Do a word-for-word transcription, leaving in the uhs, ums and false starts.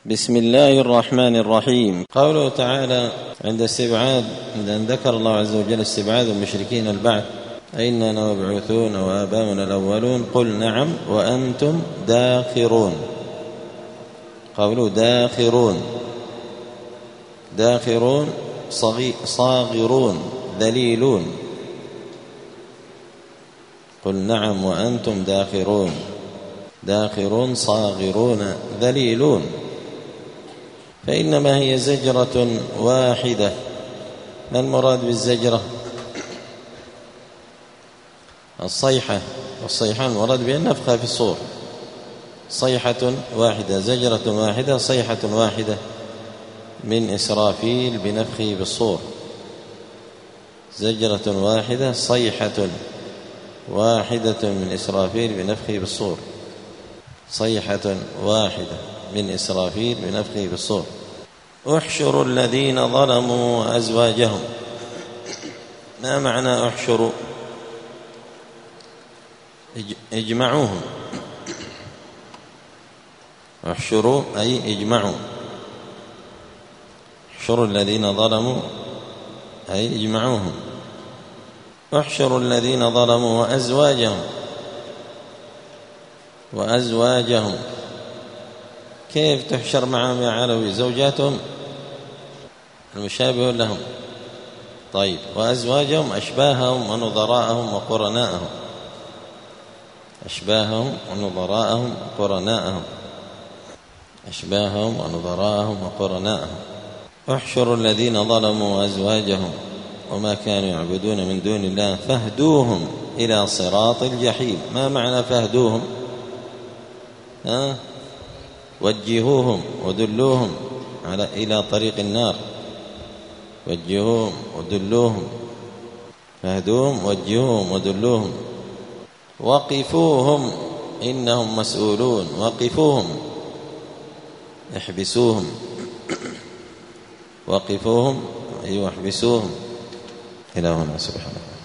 بسم الله الرحمن الرحيم. قوله تعالى عند استبعاد، عند أن ذكر الله عز وجل استبعاد المشركين البعث: أئنا لمبعوثون وآباؤنا الأولون قل نعم وأنتم داخرون. قوله داخرون، داخرون صاغرون ذليلون. قل نعم وأنتم داخرون، داخرون صاغرون ذليلون. فإنما هي زجرة واحدة. ما المراد بالزجرة؟ الصيحة، والصيحة المراد بها النفخة في الصور. صيحة واحدة، زجرة واحدة، صيحة واحدة من إسرافيل بنفخه بالصور. زجرة واحدة، صيحة واحدة من إسرافيل بنفخه بالصور. صيحة واحدة من إسرافيل بنفخه بالصور. احشروا الذين ظلموا وأزواجهم. ما معنى احشروا؟ اجمعوهم. احشروا أي اجمعوا. احشروا الذين ظلموا أي اجمعوهم. احشروا الذين ظلموا وأزواجهم. وأزواجهم كيف تحشر معهم يا علوي؟ زوجاتهم المشابه لهم. طيب، وأزواجهم أشباههم ونظراءهم وقرناءهم. أشباههم ونظراءهم وقرناءهم. أشباههم ونظراءهم وقرناءهم. احشروا الذين ظلموا وأزواجهم وما كانوا يعبدون من دون الله فاهدوهم إلى صراط الجحيم. ما معنى فاهدوهم؟ ها؟ وجهوهم ودلوهم على إلى طريق النار. وجهوهم ودلوهم. فاهدوهم وجهوهم ودلوهم. وقفوهم إنهم مسؤولون. وقفوهم احبسوهم. وقفوهم أي احبسوهم. إلى هنا سبحانه.